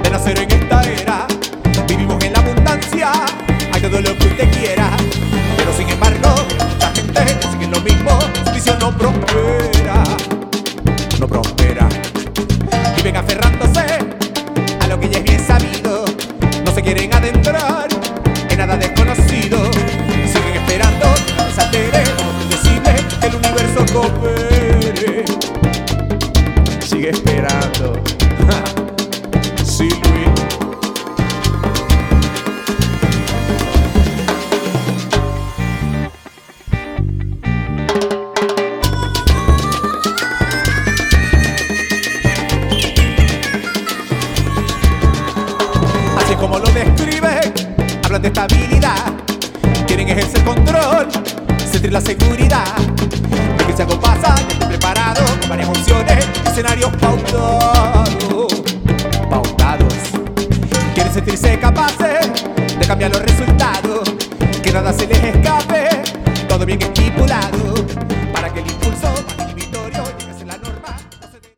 de nacer en esta era. Vivimos en la abundancia, hay todo lo que usted quiera. Pero sin embargo, mucha gente sigue lo mismo, su visión no prospera. No prospera. Viven aferrándose a lo que ya es bien sabido. No se quieren adentrar en nada desconocido. Siguen esperando que se altere como predecible, que el universo coopere. Sigue esperando. Sí, Luis. Así como lo describen, hablan de estabilidad, quieren ejercer control, sentir la seguridad de que si algo pasa, que esté preparado con varias opciones, escenarios pautados. Quieren sentirse capaces de cambiar los resultados.